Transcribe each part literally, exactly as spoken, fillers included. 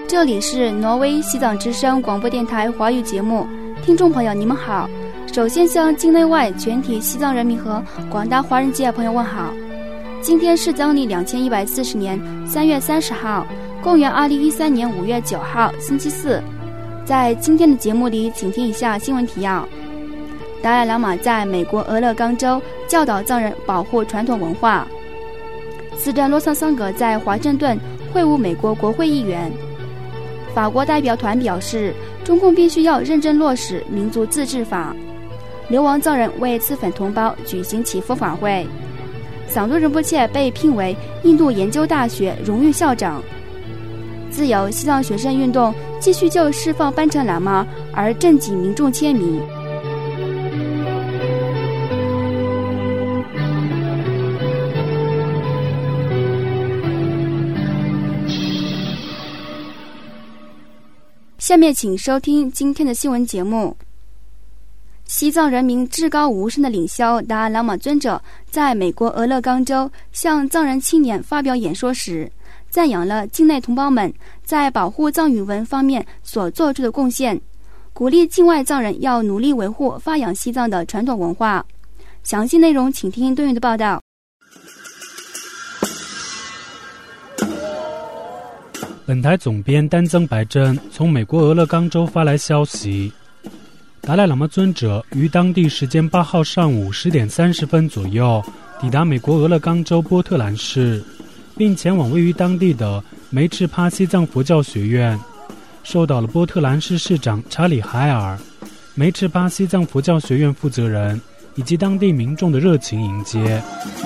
这里是挪威西藏之声广播电台华语节目，听众朋友你们好。首先向境内外全体西藏人民和广大华人界朋友问好。今天是藏历两千一百四十年三月三十号，公元二零一三年五月九号，星期四。在今天的节目里，请听以下新闻提要：达赖喇嘛在美国俄勒冈州教导藏人保护传统文化；司政洛桑桑格在华盛顿会晤美国国会议员；法国代表团表示，中共必须要认真落实民族自治法；流亡藏人为自焚同胞举行祈福法会；桑多仁波切被聘为印度研究大学荣誉校长；自由西藏学生运动继续就释放班禅喇嘛而震惊民众签名。下面请收听今天的新闻节目。西藏人民至高无上的领袖达赖喇嘛尊者在美国俄勒冈州向藏人青年发表演说时，赞扬了境内同胞们在保护藏语文方面所做出的贡献，鼓励境外藏人要努力维护发扬西藏的传统文化。详细内容请听对应的报道。 本台总编丹增白珍从美国俄勒冈州发来消息，达赖喇嘛尊者于当地时间八号上午十点三十分左右抵达美国俄勒冈州波特兰市，并前往位于当地的梅赤帕西藏佛教学院，受到了波特兰市市长查理海尔、梅赤帕西藏佛教学院负责人以及当地民众的热情迎接。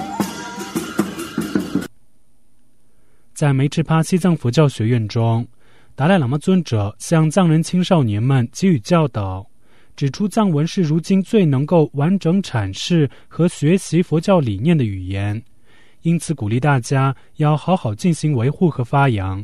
在梅赤帕西藏佛教学院中，达赖喇嘛尊者向藏人青少年们给予教导，指出藏文是如今最能够完整阐释和学习佛教理念的语言，因此鼓励大家要好好进行维护和发扬。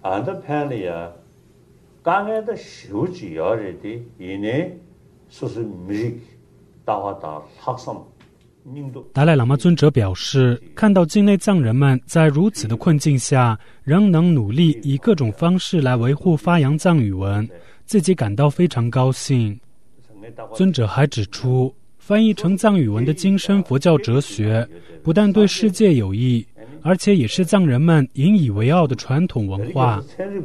达赖喇嘛尊者表示，看到境内藏人们在如此的困境下仍能努力以各种方式来维护发扬藏语文，自己感到非常高兴。尊者还指出，翻译成藏语文的精深佛教哲学不但对世界有益，而且也是藏人们引以为傲的传统文化。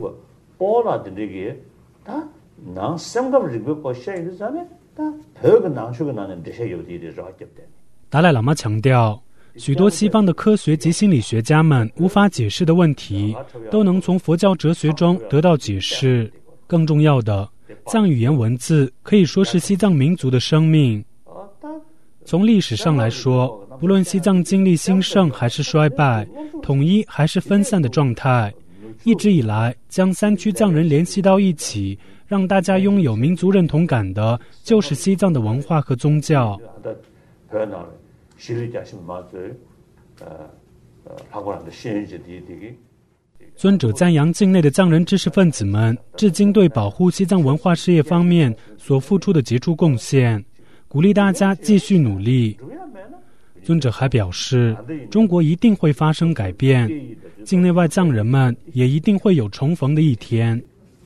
达赖喇嘛强调，许多西方的科学及心理学家们无法解释的问题，都能从佛教哲学中得到解释。更重要的，藏语言文字可以说是西藏民族的生命。从历史上来说，不论西藏经历兴盛还是衰败，统一还是分散的状态，一直以来将三区藏人联系到一起，让大家拥有民族认同感的，就是西藏的文化和宗教。尊者赞扬境内的藏人知识分子们至今对保护西藏文化事业方面所付出的杰出贡献，鼓励大家继续努力。尊者还表示，中国一定会发生改变，境内外藏人们也一定会有重逢的一天。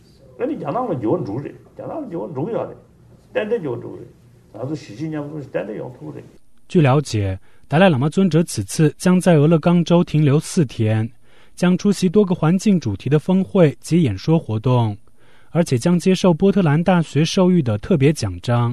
据了解，达赖喇嘛尊者此次将在俄勒冈州停留四天，将出席多个环境主题的峰会及演说活动，而且将接受波特兰大学授予的特别奖章。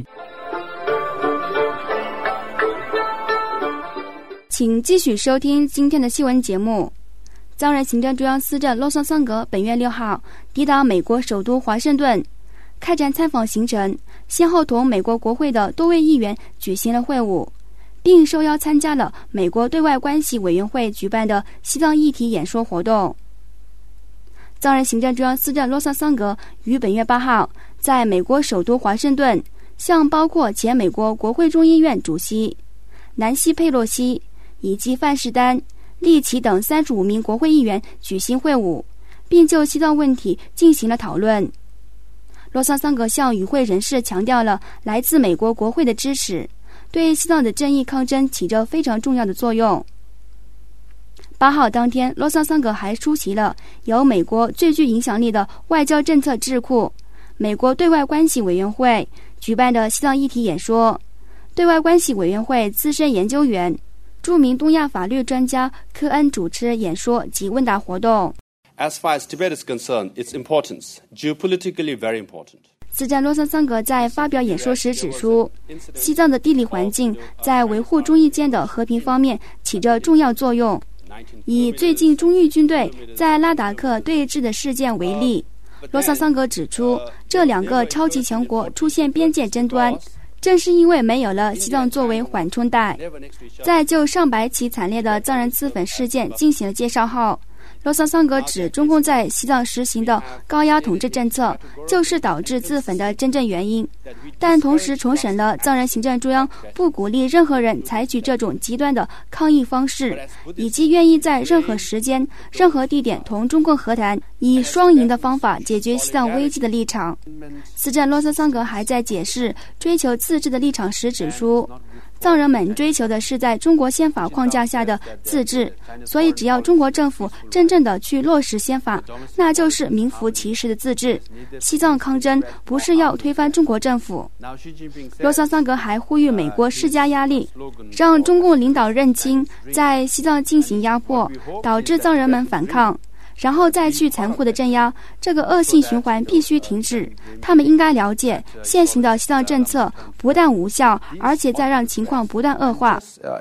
请继续收听今天的新闻节目。藏人行政中央司政洛桑桑格本月六号抵达美国首都华盛顿，开展参访行程，先后同美国国会的多位议员举行了会晤，并受邀参加了美国对外关系委员会举办的西藏议题演说活动。藏人行政中央司政洛桑桑格于本月八号在美国首都华盛顿向包括前美国国会众议院主席南希佩洛西以及范士丹、利奇等三十五名国会议员举行会晤，并就西藏问题进行了讨论。洛桑桑格向与会人士强调了来自美国国会的支持，对西藏的正义抗争起着非常重要的作用。 八号当天，洛桑桑格还出席了由美国最具影响力的外交政策智库美国对外关系委员会举办的西藏议题演说。对外关系委员会资深研究员、著名东亚法律专家科恩主持演说及问答活动。 As far as Tibet is concerned, its importance, geopolitically very important. 司战洛桑桑格在发表演说时指出，西藏的地理环境在维护中伊间的和平方面起着重要作用。以最近中伊军队在拉达克对峙的事件为例，洛桑桑格指出，这两个超级强国出现边界争端，正是因为没有了西藏作为缓冲带。在就上百起惨烈的藏人自焚事件进行了介绍后，洛桑桑格指中共在西藏实行的高压统治政策就是导致自焚的真正原因，但同时重申了藏人行政中央不鼓励任何人采取这种极端的抗议方式，以及愿意在任何时间、任何地点同中共和谈，以双赢的方法解决西藏危机的立场。司战洛桑桑格还在解释追求自治的立场时指出，藏人们追求的是在中国宪法框架下的自治，所以只要中国政府真正的去落实宪法，那就是名副其实的自治。西藏抗争不是要推翻中国政府。洛桑桑格还呼吁美国施加压力，让中共领导认清在西藏进行压迫，导致藏人们反抗，然后再去残酷的镇压，这个恶性循环必须停止。他们应该了解，现行的西藏政策不但无效，而且在让情况不断恶化。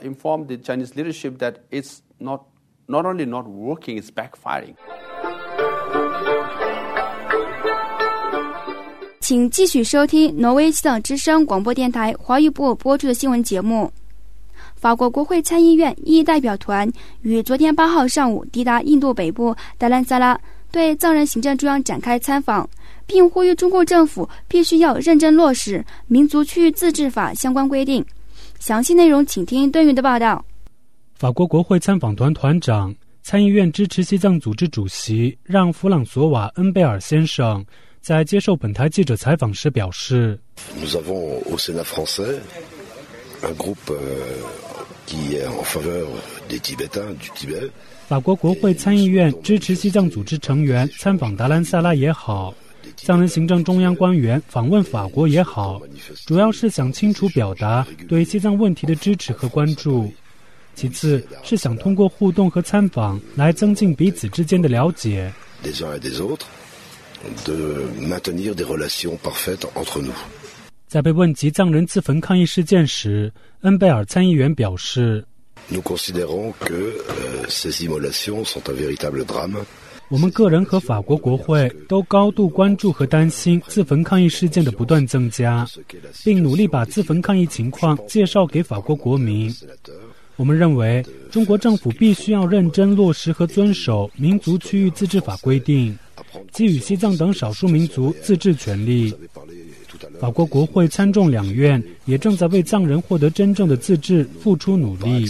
请继续收听挪威西藏之声广播电台华语部播出的新闻节目。法国国会参议院异议代表团于昨天八号上午抵达印度北部达兰萨拉，对藏人行政中央展开参访，并呼吁中共政府必须要认真落实民族区域自治法相关规定。详细内容请听邓云的报道。 法国国会参访团团长、参议院支持西藏组织主席让·弗朗索瓦·恩贝尔先生在接受本台记者采访时表示， Nous avons au Sénat français un groupe qui est en faveur des Tibétains, du Tibet. 法国国会参议院支持西藏组织成员参访达兰萨拉也好，藏人行政中央官员访问法国也好，主要是想清楚表达对西藏问题的支持和关注，其次是想通过互动和参访来增进彼此之间的了解。在被问及藏人自焚抗议事件时，恩贝尔参议员表示， Nous considérons que euh, ces immolations sont un véritable drame. 我们个人和法国国会都高度关注和担心自焚抗议事件的不断增加，并努力把自焚抗议情况介绍给法国国民。我们认为中国政府必须要认真落实和遵守民族区域自治法规定，给予西藏等少数民族自治权利。法国国会参众两院也正在为藏人获得真正的自治付出努力。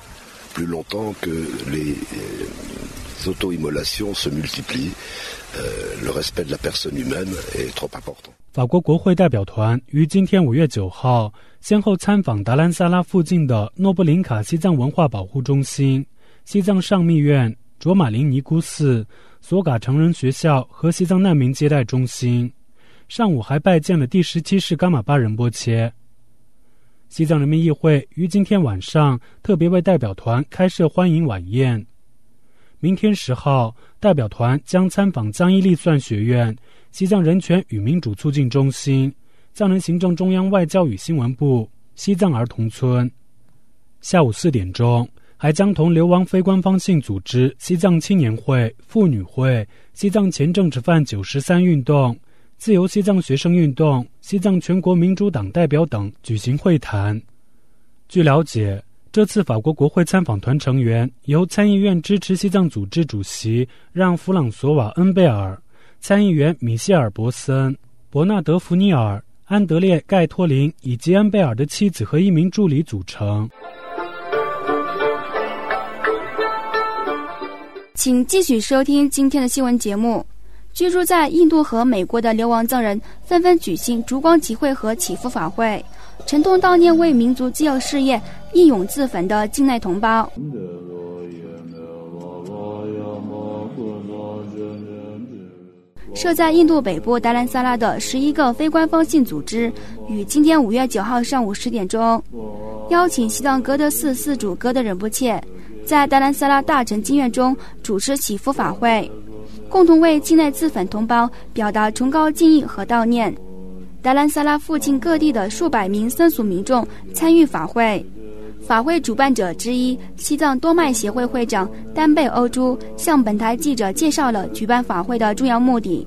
法国国会代表团于今天五月九号先后参访达兰萨拉附近的诺布林卡西藏文化保护中心、西藏上密院、卓玛林尼姑寺、索嘎成人学校和西藏难民接待中心。上午还拜见了第十七世噶玛巴仁波切。西藏人民议会于今天晚上特别为代表团开设欢迎晚宴。明天十号，代表团将参访藏伊利算学院、西藏人权与民主促进中心、藏人行政中央外交与新闻部、西藏儿童村。下午四点钟，还将同流亡非官方性组织西藏青年会、妇女会、西藏前政治犯九十三运动、自由西藏学生运动、西藏全国民主党代表等举行会谈。据了解，这次法国国会参访团成员由参议院支持西藏组织主席让·弗朗索瓦·恩贝尔、参议员米歇尔·博森、伯纳德·福尼尔、安德烈·盖托林以及恩贝尔的妻子和一名助理组成。 请继续收听今天的新闻节目。居住在印度和美国的流亡藏人纷纷举行烛光集会和祈福法会，沉痛悼念为民族继幼事业义勇自焚的境内同胞。 设在印度北部达兰萨拉的十一个非官方性组织，于今天五月九号上午十点钟，邀请西藏哥德寺寺主哥德仁波切在达兰萨拉大乘经院中主持祈福法会，共同为境内自焚同胞表达崇高敬意和悼念。达兰萨拉附近各地的数百名僧俗民众参与法会。法会主办者之一西藏多脉协会会长丹贝欧珠向本台记者介绍了举办法会的重要目的。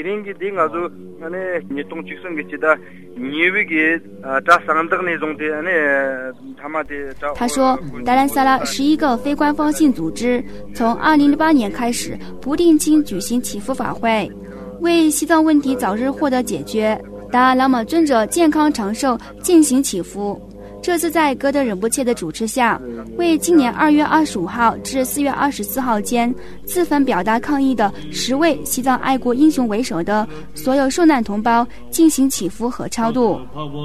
他说，达兰萨拉十一个非官方性组织从二零零八年开始不定期举行祈福法会，为西藏问题早日获得解决，达赖喇嘛尊者健康长寿进行祈福。这次在哥德仁波切的主持下，为今年二月二十五号至四月二十四号间自焚表达抗议的十位西藏爱国英雄为首的所有受难同胞进行祈福和超度。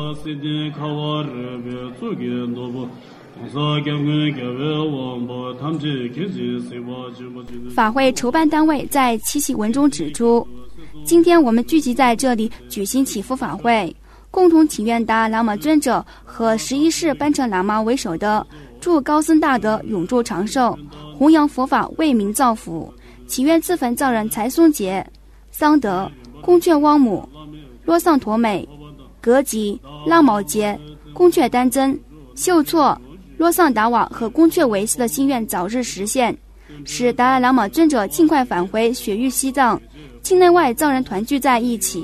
法会筹办单位在七夕文中指出，今天我们聚集在这里举行祈福法会，共同祈愿达赖喇嘛尊者和十一世班禅喇嘛为首的祝高僧大德永驻长寿，弘扬佛法为民造福，祈愿自焚藏人才松杰、桑德、宫阙汪姆、罗桑陀美、格吉、拉毛杰、宫阙丹增、秀措、罗桑达瓦和宫阙维斯的心愿早日实现，使达赖喇嘛尊者尽快返回雪域西藏，境内外藏人团聚在一起。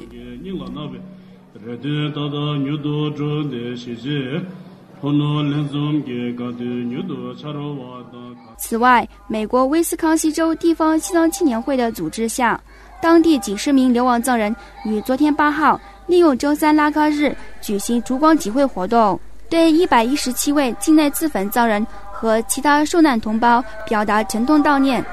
此外，美国威斯康西州地方西藏青年会的组织下，当地几十名流亡藏人于昨天八号利用周三拉嘎日举行烛光集会活动，对一百一十七位境内自焚藏人和其他受难同胞表达沉痛悼念。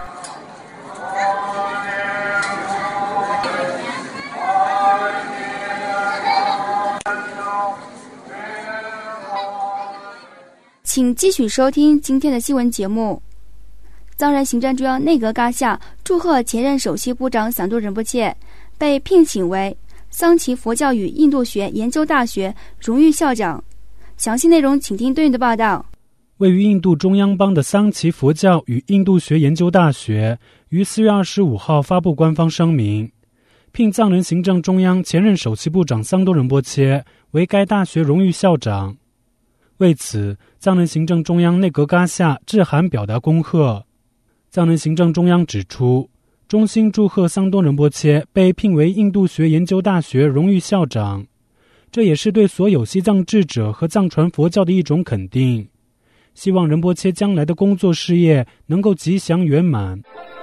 请继续收听今天的新闻节目。藏人行政中央内阁嘎夏祝贺前任首席部长散多仁波切被聘请为桑奇佛教与印度学研究大学荣誉校长。详细内容请听对应的报道。 位于印度中央邦的桑奇佛教与印度学研究大学于四月二十五号发布官方声明，聘藏人行政中央前任首席部长桑多仁波切为该大学荣誉校长。为此，藏人行政中央内阁嘎夏致函表达恭贺。藏人行政中央指出，衷心祝贺桑多仁波切被聘为印度学研究大学荣誉校长，这也是对所有西藏智者和藏传佛教的一种肯定。希望仁波切将来的工作事业能够吉祥圆满。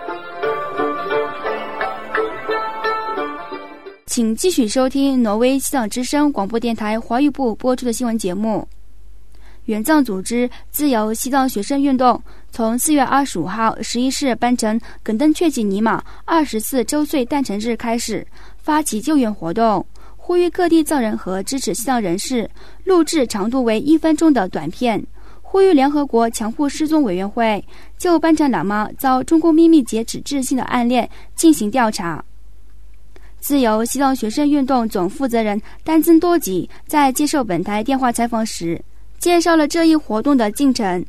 请继续收听挪威西藏之声广播电台华语部播出的新闻节目。原藏组织自由西藏学生运动从四月二十五号十一世班禅耿登确吉尼玛二十四周岁诞辰日开始发起救援活动，呼吁各地藏人和支持西藏人士录制长度为一分钟的短片，呼吁联合国强迫失踪委员会就班禅喇嘛遭中共秘密劫持致信的案例进行调查。自由西藏学生运动总负责人丹增多吉在接受本台电话采访时介绍了这一活动的进程。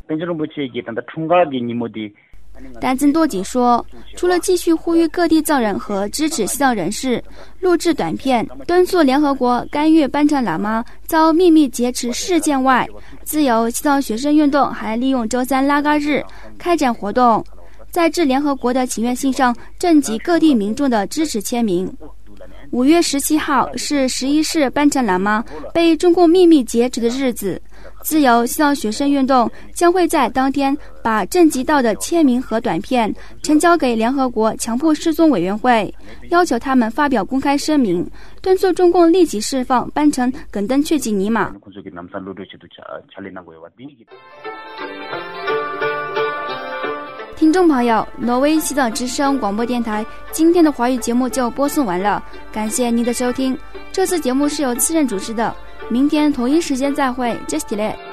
丹增多吉说，除了继续呼吁各地藏人和支持西藏人士录制短片敦促联合国干预班禅喇嘛遭秘密劫持事件外，自由西藏学生运动还利用周三拉嘎日开展活动，在致联合国的请愿信上征集各地民众的支持签名。五月十七号是十一世班禅喇嘛被中共秘密劫持的日子，自由西藏学生运动将会在当天把征集到的签名和短片呈交给联合国强迫失踪委员会，要求他们发表公开声明，敦促中共立即释放班禅耿登确吉尼玛。听众朋友，挪威西藏之声广播电台今天的华语节目就播送完了，感谢您的收听。这次节目是由次任主持的，明天同一时间再会， Just Delay。